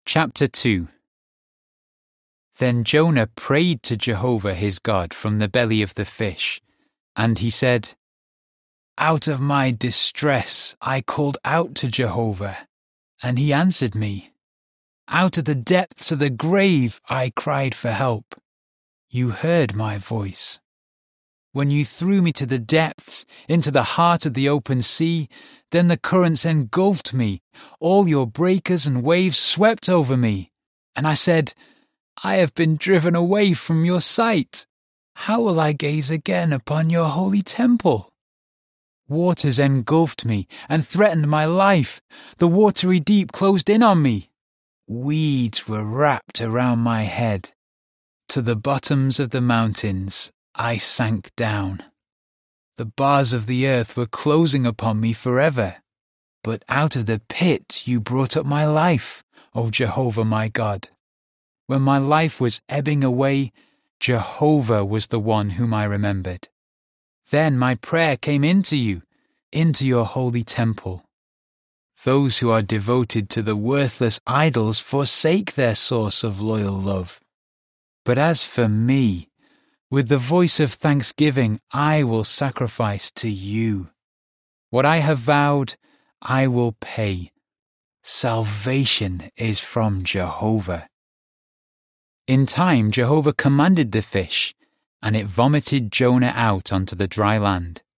Chapter 2. Then Jonah prayed to Jehovah his God from the belly of the fish, and he said, "Out of my distress I called out to Jehovah, and he answered me. Out of the depths of the grave I cried for help. You heard my voice. When you threw me to the depths, into the heart of the open sea, then the currents engulfed me. All your breakers and waves swept over me. And I said, I have been driven away from your sight. How will I gaze again upon your holy temple? Waters engulfed me and threatened my life. The watery deep closed in on me. Weeds were wrapped around my head. To the bottoms of the mountains I sank down. The bars of the earth were closing upon me forever. But out of the pit you brought up my life, O Jehovah my God. When my life was ebbing away, Jehovah was the one whom I remembered. Then my prayer came into you, into your holy temple. Those who are devoted to the worthless idols forsake their source of loyal love. But as for me, with the voice of thanksgiving I will sacrifice to you. What I have vowed, I will pay. Salvation is from Jehovah." In time Jehovah commanded the fish, and it vomited Jonah out onto the dry land.